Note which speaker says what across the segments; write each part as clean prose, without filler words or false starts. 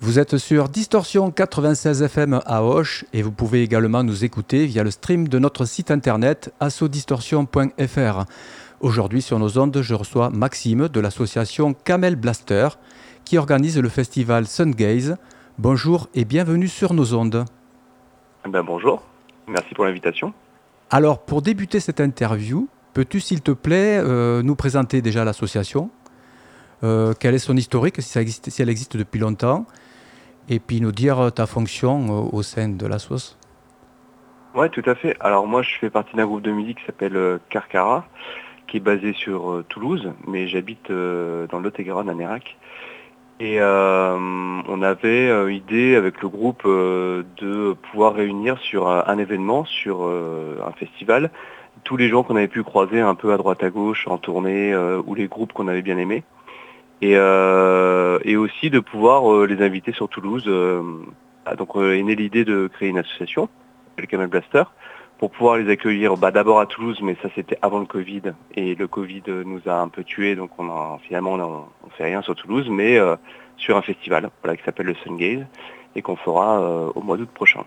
Speaker 1: Vous êtes sur Distorsion 96 FM à Auch et vous pouvez également nous écouter via le stream de notre site internet assodistorsion.fr. Aujourd'hui sur nos ondes, je reçois Maxime de l'association Camel Blaster qui organise le festival Sungaze. Bonjour et bienvenue sur nos ondes.
Speaker 2: Bonjour, merci pour l'invitation.
Speaker 1: Alors pour débuter cette interview, peux-tu s'il te plaît nous présenter déjà l'association, quel est son historique, si elle existe depuis longtemps, et puis nous dire ta fonction au sein de l'association.
Speaker 2: Oui, tout à fait. Alors moi, je fais partie d'un groupe de musique qui s'appelle Carcara, qui est basé sur Toulouse, mais j'habite dans le Lot-et-Garonne à Nérac. Et on avait idée avec le groupe de pouvoir réunir sur un événement, sur un festival, tous les gens qu'on avait pu croiser un peu à droite à gauche en tournée ou les groupes qu'on avait bien aimés. Et aussi de pouvoir les inviter sur Toulouse. Donc est née l'idée de créer une association, le Camel Blaster, pour pouvoir les accueillir d'abord à Toulouse, mais ça c'était avant le Covid, et le Covid nous a un peu tués, donc finalement on fait rien sur Toulouse, mais sur un festival qui s'appelle le Sungaze, et qu'on fera au mois d'août prochain.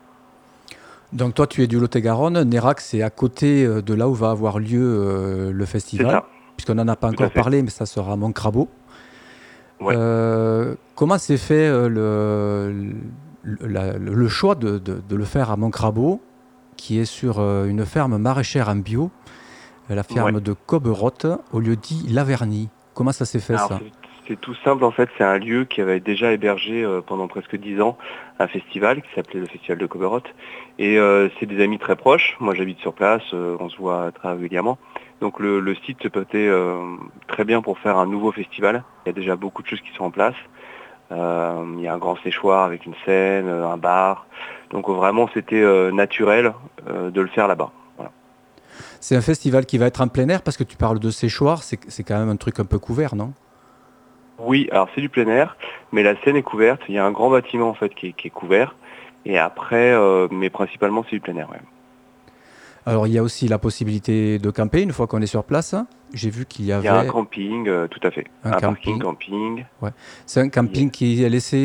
Speaker 1: Donc toi tu es du Lot-et-Garonne, Nérac c'est à côté de là où va avoir lieu le festival. C'est ça. Puisqu'on n'en a pas encore parlé, mais ça sera à Montcrabeau. Ouais. Comment s'est fait le choix de le faire à Montcrabeau, qui est sur une ferme maraîchère en bio, la ferme de Coberotte, au lieu dit Laverny? Comment ça s'est fait? Alors, ça
Speaker 2: c'est tout simple en fait, c'est un lieu qui avait déjà hébergé pendant presque 10 ans un festival qui s'appelait le Festival de Coberotte. Et c'est des amis très proches, moi j'habite sur place, on se voit très régulièrement. Donc le site se prêtait très bien pour faire un nouveau festival. Il y a déjà beaucoup de choses qui sont en place. Il y a un grand séchoir avec une scène, un bar. Donc vraiment c'était naturel de le faire là-bas. Voilà.
Speaker 1: C'est un festival qui va être en plein air parce que tu parles de séchoir, c'est quand même un truc un peu couvert, non?
Speaker 2: Oui, alors c'est du plein air, mais la scène est couverte. Il y a un grand bâtiment en fait qui est couvert. Et après, mais principalement c'est du plein air. Ouais.
Speaker 1: Alors, il y a aussi la possibilité de camper une fois qu'on est sur place. J'ai vu qu'il y avait...
Speaker 2: Il y a un camping, tout à fait. Un parking camping.
Speaker 1: Ouais. C'est un camping qui est laissé...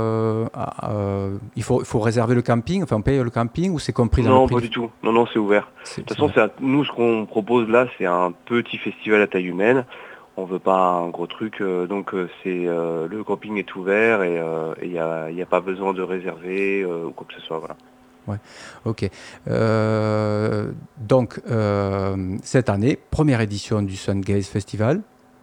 Speaker 1: il faut réserver le camping, enfin on paye le camping ou c'est compris dans le prix?
Speaker 2: Non, pas du tout. Non, c'est ouvert. De toute façon, nous, ce qu'on propose là, c'est un petit festival à taille humaine. On veut pas un gros truc, donc le camping est ouvert et il n'y a pas besoin de réserver ou quoi que ce soit. Voilà.
Speaker 1: Ouais, ok. Donc, cette année, première édition du Sungaze Festival.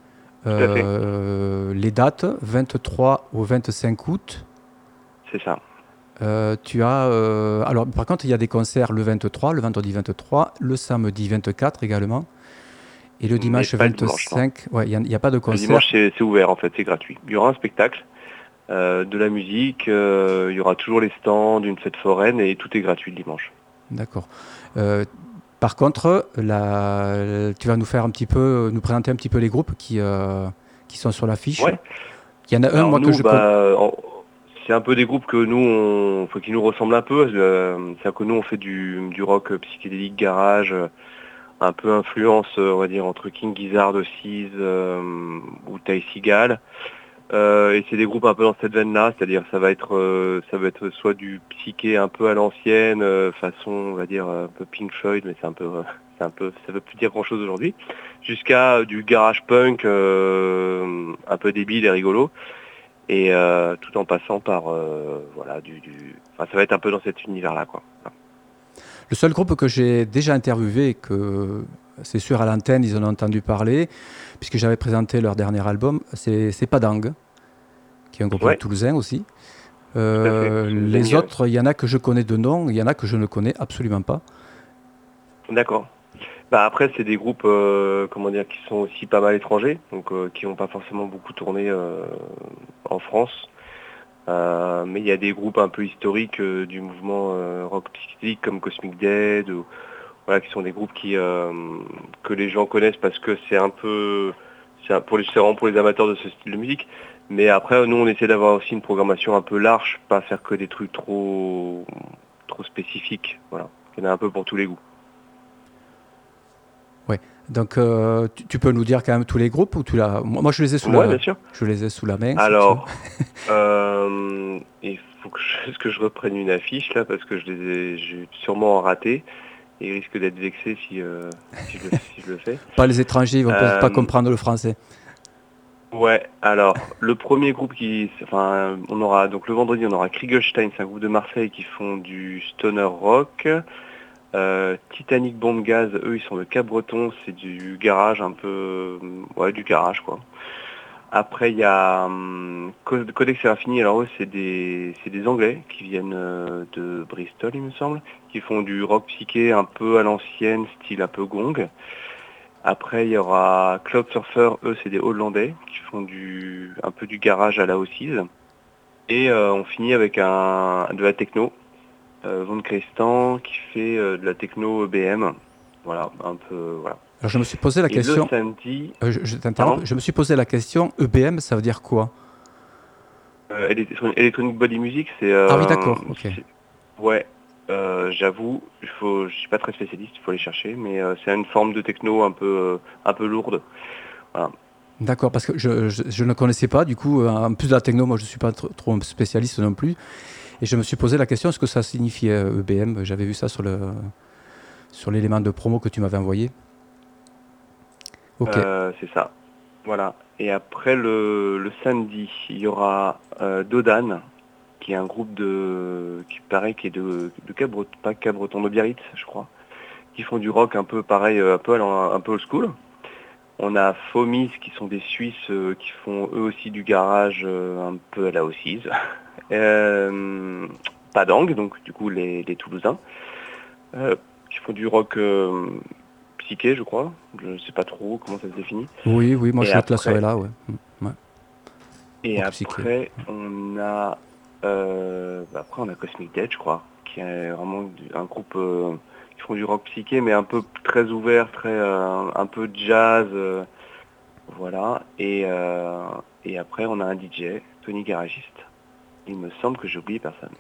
Speaker 1: Les dates, 23 au 25 août.
Speaker 2: C'est ça.
Speaker 1: Tu as... alors, par contre, il y a des concerts le 23, le vendredi 23, le samedi 24 également. Et le dimanche 25, il n'y a pas de concert.
Speaker 2: Le dimanche, c'est ouvert, en fait, c'est gratuit. Il y aura un spectacle. De la musique, il y aura toujours les stands d'une fête foraine et tout est gratuit le dimanche.
Speaker 1: D'accord. Par contre, tu vas nous présenter un petit peu les groupes qui sont sur l'affiche.
Speaker 2: Ouais.
Speaker 1: Il y en a un, moi, que je connais.
Speaker 2: C'est un peu des groupes que nous, qui nous ressemblent un peu. C'est-à-dire que nous, on fait du rock psychédélique, garage, un peu influence, on va dire, entre King Gizzard, Ossies ou Ty Seagal. Et c'est des groupes un peu dans cette veine-là, c'est-à-dire ça va être soit du psyché un peu à l'ancienne, façon on va dire un peu Pink Floyd, mais ça veut plus dire grand-chose aujourd'hui, jusqu'à du garage punk un peu débile et rigolo, et tout en passant par ça va être un peu dans cet univers-là, quoi.
Speaker 1: Le seul groupe que j'ai déjà interviewé, que c'est sûr à l'antenne, ils en ont entendu parler, puisque j'avais présenté leur dernier album, c'est Padang, qui est un groupe toulousain aussi. Les autres, il y en a que je connais de nom, il y en a que je ne connais absolument pas.
Speaker 2: D'accord. Après, c'est des groupes qui sont aussi pas mal étrangers, donc qui n'ont pas forcément beaucoup tourné en France. Mais il y a des groupes un peu historiques du mouvement rock psychédélique comme Cosmic Dead, qui sont des groupes que les gens connaissent parce que c'est vraiment pour les amateurs de ce style de musique. Mais après, nous, on essaie d'avoir aussi une programmation un peu large, pas faire que des trucs trop spécifiques. Voilà, il y en a un peu pour tous les goûts.
Speaker 1: Ouais. Donc, tu peux nous dire quand même tous les groupes ou moi, je les ai sous
Speaker 2: bien sûr.
Speaker 1: Je les ai sous la main.
Speaker 2: Alors, juste que je reprenne une affiche là parce que j'ai sûrement raté et il risque d'être vexé si je le fais.
Speaker 1: Pas les étrangers, ils vont pas comprendre le français.
Speaker 2: Ouais, alors le premier groupe on aura donc le vendredi on aura Kriegelstein, c'est un groupe de Marseille qui font du stoner rock. Titanic Bomb Gaz, eux ils sont de Cap-Breton, c'est du garage un peu, ouais du garage quoi. Après il y a Codex Serafini, alors eux c'est des Anglais qui viennent de Bristol il me semble, qui font du rock psyché un peu à l'ancienne, style un peu gong. Après, il y aura Cloud Surfer, eux, c'est des Hollandais qui font un peu du garage à la Ossies. Et on finit avec de la techno, Von Crestan, qui fait de la techno EBM. Voilà, un peu, voilà.
Speaker 1: Alors, je me suis posé la question.
Speaker 2: Le samedi...
Speaker 1: je t'interromps. Je me suis posé la question, EBM, ça veut dire quoi?
Speaker 2: Electronic Body Music, c'est...
Speaker 1: ah oui, d'accord, ok.
Speaker 2: Ouais. J'avoue, je suis pas très spécialiste, il faut aller chercher, mais c'est une forme de techno un peu lourde. Voilà.
Speaker 1: D'accord, parce que je ne connaissais pas, du coup, en plus de la techno, moi je ne suis pas trop spécialiste non plus, et je me suis posé la question, est-ce que ça signifiait EBM? J'avais vu ça sur l'élément de promo que tu m'avais envoyé. Ok.
Speaker 2: C'est ça, voilà. Et après le samedi, il y aura Dodan, qui est un groupe qui paraît qui est de pas Cabreton, de Biarritz, je crois, qui font du rock un peu pareil, un peu old school. On a Fomis qui sont des Suisses qui font eux aussi du garage un peu à la Ossies. Padang, donc du coup les Toulousains, qui font du rock psyché, je crois. Je ne sais pas trop comment ça se définit.
Speaker 1: Oui, moi je te la saurais là, ouais.
Speaker 2: Et rock après, psyché. On a Cosmic Dead, je crois, qui est vraiment un groupe qui font du rock psyché, mais un peu très ouvert, un peu jazz, voilà. Et après, on a un DJ, Tony Garagiste. Il me semble que j'ai oublié personne.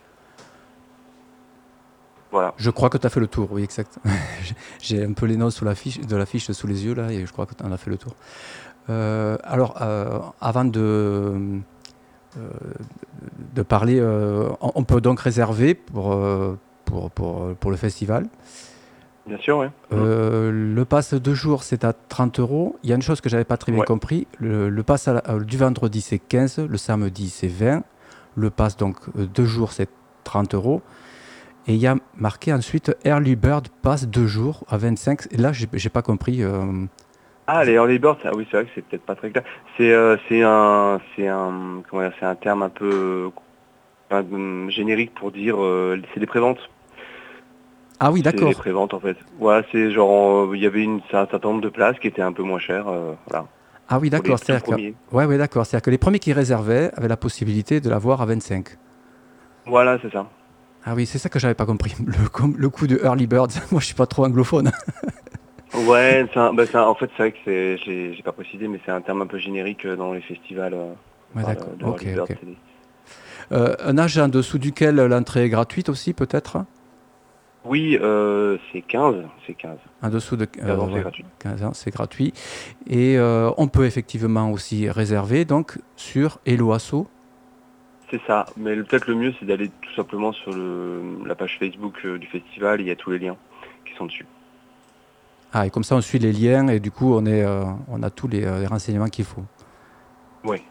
Speaker 2: Voilà.
Speaker 1: Je crois que tu as fait le tour, oui, exact. J'ai un peu les notes de l'affiche sous les yeux, là, et je crois que tu en as fait le tour. Alors, avant de parler, on peut donc réserver pour le festival.
Speaker 2: Bien sûr, oui.
Speaker 1: Le pass 2 jours, c'est à 30 €. Il y a une chose que je n'avais pas très bien compris. Le pass du vendredi, c'est 15, le samedi, c'est 20. Le pass, donc, 2 jours, c'est 30 €. Et il y a marqué ensuite Early Bird Pass 2 jours à 25. Et là, j'ai pas compris.
Speaker 2: Les Early Birds, oui, c'est vrai que c'est peut-être pas très clair. C'est un terme un peu générique pour dire c'est des préventes.
Speaker 1: Ah oui, d'accord.
Speaker 2: C'est des préventes en fait. Voilà, c'est genre il y avait un certain nombre de places qui étaient un peu moins chères, voilà.
Speaker 1: Ah oui, d'accord. Ouais, d'accord. C'est-à-dire que les premiers qui réservaient avaient la possibilité de l'avoir à 25.
Speaker 2: Voilà, c'est ça.
Speaker 1: Ah oui, c'est ça que j'avais pas compris. Le coup de Early Birds. Moi, je suis pas trop anglophone.
Speaker 2: Ouais, en fait, c'est vrai que j'ai pas précisé, mais c'est un terme un peu générique dans les festivals.
Speaker 1: Ouais, d'accord. Ok. Un âge en dessous duquel l'entrée est gratuite aussi, peut-être?
Speaker 2: Oui, c'est 15.
Speaker 1: En dessous de
Speaker 2: 15 ans, c'est gratuit.
Speaker 1: 15 ans, c'est gratuit. Et on peut effectivement aussi réserver donc sur Helloasso.
Speaker 2: C'est ça, mais peut-être le mieux c'est d'aller tout simplement sur la page Facebook du festival, il y a tous les liens qui sont dessus.
Speaker 1: Ah, et comme ça on suit les liens et du coup on a tous les renseignements qu'il faut.
Speaker 2: Oui.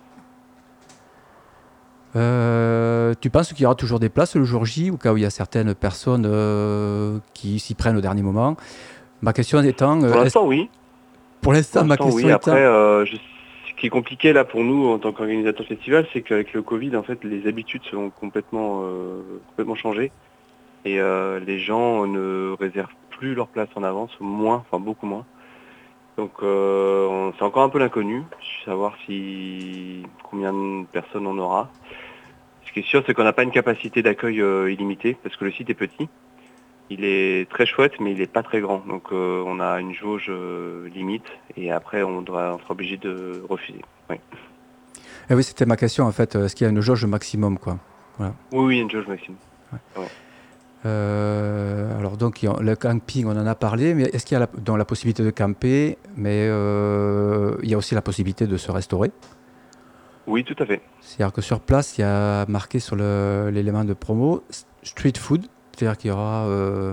Speaker 1: Tu penses qu'il y aura toujours des places le jour J, au cas où il y a certaines personnes qui s'y prennent au dernier moment? Ma question étant...
Speaker 2: Pour l'instant, oui.
Speaker 1: Pour l'instant, ma question
Speaker 2: oui. Après, ce qui est compliqué là pour nous en tant qu'organisateur festival, c'est qu'avec le Covid, en fait, les habitudes sont complètement changées. Et les gens ne réservent plus leur place en avance, beaucoup moins. Donc c'est encore un peu l'inconnu, savoir combien de personnes on aura. Ce qui est sûr, c'est qu'on n'a pas une capacité d'accueil illimitée, parce que le site est petit. Il est très chouette, mais il n'est pas très grand. Donc on a une jauge limite, et après on sera obligé de refuser. Oui.
Speaker 1: Eh oui, c'était ma question en fait. Est-ce qu'il y a une jauge maximum, quoi? Voilà.
Speaker 2: Oui, il y a une jauge maximum.
Speaker 1: Ouais. Alors donc le camping, on en a parlé, mais est-ce qu'il y a dans la possibilité de camper, mais il y a aussi la possibilité de se restaurer?
Speaker 2: Oui, tout à fait.
Speaker 1: C'est-à-dire que sur place, il y a marqué sur l'élément de promo street food, c'est-à-dire qu'il y aura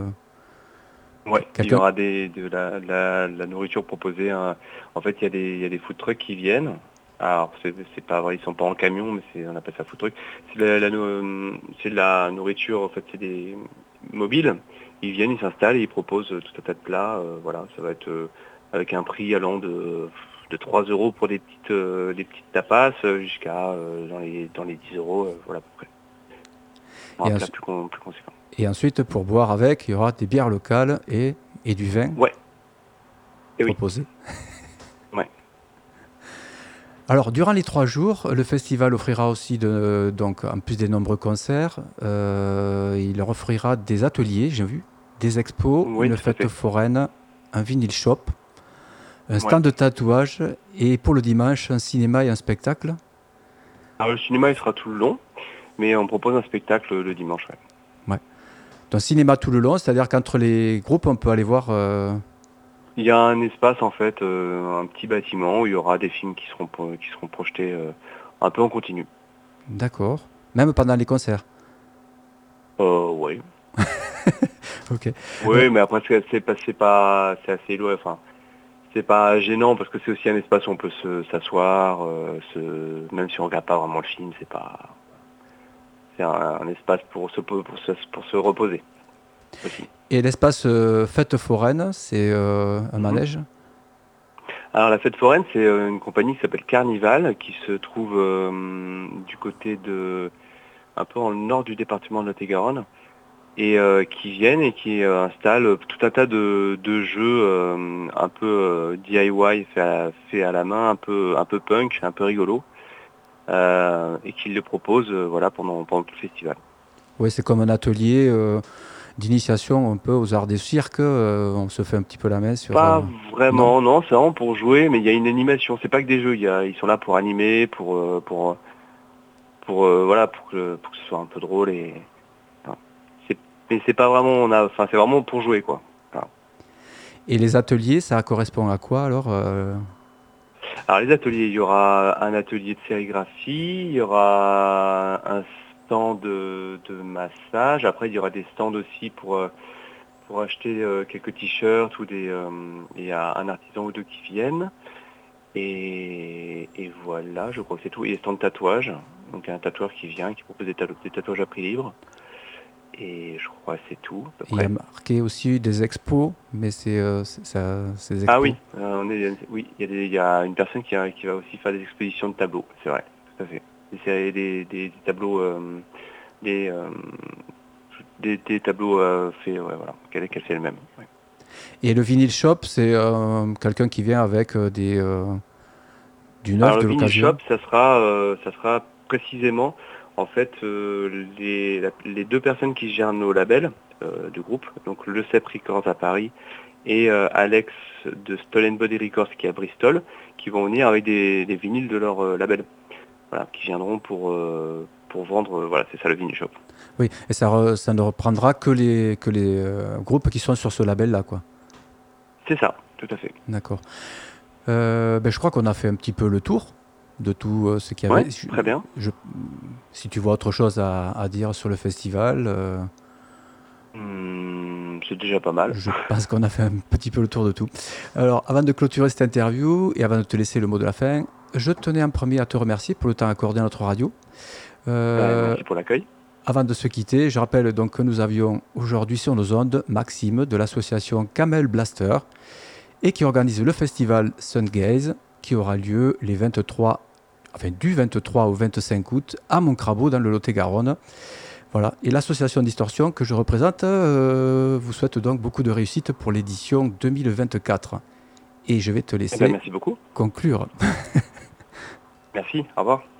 Speaker 2: Ouais, il y
Speaker 1: quelqu'un.
Speaker 2: aura de la nourriture proposée, hein. En fait, il y a des food trucks qui viennent. Alors, c'est pas vrai, ils sont pas en camion, mais on appelle ça food truck. C'est de la nourriture, en fait, c'est des mobiles. Ils viennent, ils s'installent et ils proposent tout un tas de plats. Voilà, ça va être avec un prix allant de 3 euros pour des petites tapas jusqu'à dans les 10 euros, voilà à peu près. Pour
Speaker 1: Et,
Speaker 2: un
Speaker 1: en-
Speaker 2: plat plus conséquent.
Speaker 1: et ensuite, pour boire avec, il y aura des bières locales et du vin
Speaker 2: Ouais, et oui,
Speaker 1: proposé.
Speaker 2: ouais.
Speaker 1: Alors, durant les 3 jours, le festival offrira aussi, donc, en plus des nombreux concerts, il leur offrira des ateliers, j'ai vu, des expos,
Speaker 2: Oui,
Speaker 1: une
Speaker 2: tout à
Speaker 1: fête
Speaker 2: fait.
Speaker 1: foraine, un vinyle shop, un
Speaker 2: Ouais.
Speaker 1: stand de tatouage et pour le dimanche, un cinéma et un spectacle.
Speaker 2: Alors le cinéma il sera tout le long, mais on propose un spectacle le dimanche. Ouais.
Speaker 1: Ouais. Donc, cinéma tout le long, c'est-à-dire qu'entre les groupes, on peut aller voir.
Speaker 2: Il y a un espace en fait, un petit bâtiment où il y aura des films qui seront projetés un peu en continu.
Speaker 1: D'accord. Même pendant les concerts.
Speaker 2: Oui.
Speaker 1: Ok. Euh,
Speaker 2: Oui, mais après c'est assez loin. Enfin, c'est pas gênant parce que c'est aussi un espace où on peut s'asseoir, même si on regarde pas vraiment le film, c'est un espace pour se reposer aussi.
Speaker 1: et l'espace fête foraine, c'est un
Speaker 2: Mhm.
Speaker 1: manège.
Speaker 2: Alors la fête foraine, c'est une compagnie qui s'appelle Carnival, qui se trouve du côté un peu dans le nord du département de Lot-et-Garonne, et qui viennent et qui installent tout un tas de jeux un peu DIY, fait à la main, un peu punk, un peu rigolo, et qui le proposent voilà, pendant tout le festival.
Speaker 1: Oui, c'est comme un atelier d'initiation un peu aux arts des cirques. On se fait un petit peu la main sur.
Speaker 2: Pas
Speaker 1: Non?
Speaker 2: vraiment, non, c'est vraiment pour jouer, mais il y a une animation. C'est pas que des jeux, ils sont là pour animer, voilà, pour que ce soit un peu drôle et enfin, c'est mais c'est pas vraiment enfin c'est vraiment pour jouer quoi. Voilà.
Speaker 1: Et les ateliers, ça correspond à quoi alors
Speaker 2: Alors les ateliers, il y aura un atelier de sérigraphie, il y aura un stand de massage, après il y aura des stands aussi pour acheter quelques t-shirts ou il y a un artisan ou deux qui viennent. Et voilà, je crois que c'est tout. Et les stands de tatouage, donc un tatoueur qui vient, qui propose des tatouages à prix libre. Et je crois que c'est tout, à peu
Speaker 1: Il y a
Speaker 2: près.
Speaker 1: marqué aussi des expos, mais c'est des
Speaker 2: Ah
Speaker 1: expos.
Speaker 2: oui, oui, il y a une personne qui va aussi faire des expositions de tableaux, c'est vrai, tout à fait. Des tableaux, des, euh, des tableaux faits, ouais, voilà, qu'elle fait elle-même. Ouais.
Speaker 1: Et le vinyle shop, c'est quelqu'un qui vient avec du neuf,
Speaker 2: Alors le
Speaker 1: de
Speaker 2: vinyl shop,
Speaker 1: l'occasion.
Speaker 2: ça sera précisément, en fait, les deux personnes qui gèrent nos labels du groupe, donc le CEP Records à Paris et Alex de Stolen Body Records qui est à Bristol, qui vont venir avec des vinyles de leur label. Voilà, qui viendront pour vendre, voilà, c'est ça le vinyl shop.
Speaker 1: Oui, et ça ne reprendra que les groupes qui sont sur ce label-là, quoi.
Speaker 2: C'est ça, tout à fait.
Speaker 1: D'accord. Ben, je crois qu'on a fait un petit peu le tour de tout ce qu'il y
Speaker 2: Ouais,
Speaker 1: avait.
Speaker 2: très bien.
Speaker 1: Je- si tu vois autre chose à dire sur le festival,
Speaker 2: C'est déjà pas mal.
Speaker 1: je pense qu'on a fait un petit peu le tour de tout. Alors, avant de clôturer cette interview et avant de te laisser le mot de la fin, je tenais en premier à te remercier pour le temps accordé à notre radio. Euh,
Speaker 2: Merci pour l'accueil.
Speaker 1: Avant de se quitter, je rappelle donc que nous avions aujourd'hui sur nos ondes Maxime de l'association Camel Blaster et qui organise le festival Sungaze qui aura lieu du 23 au 25 août à Montcrabeau dans le Lot-et-Garonne. Voilà. Et l'association Distorsion que je représente vous souhaite donc beaucoup de réussite pour l'édition 2024. Et je vais te
Speaker 2: Eh ben,
Speaker 1: laisser
Speaker 2: merci beaucoup.
Speaker 1: conclure.
Speaker 2: Merci, au revoir.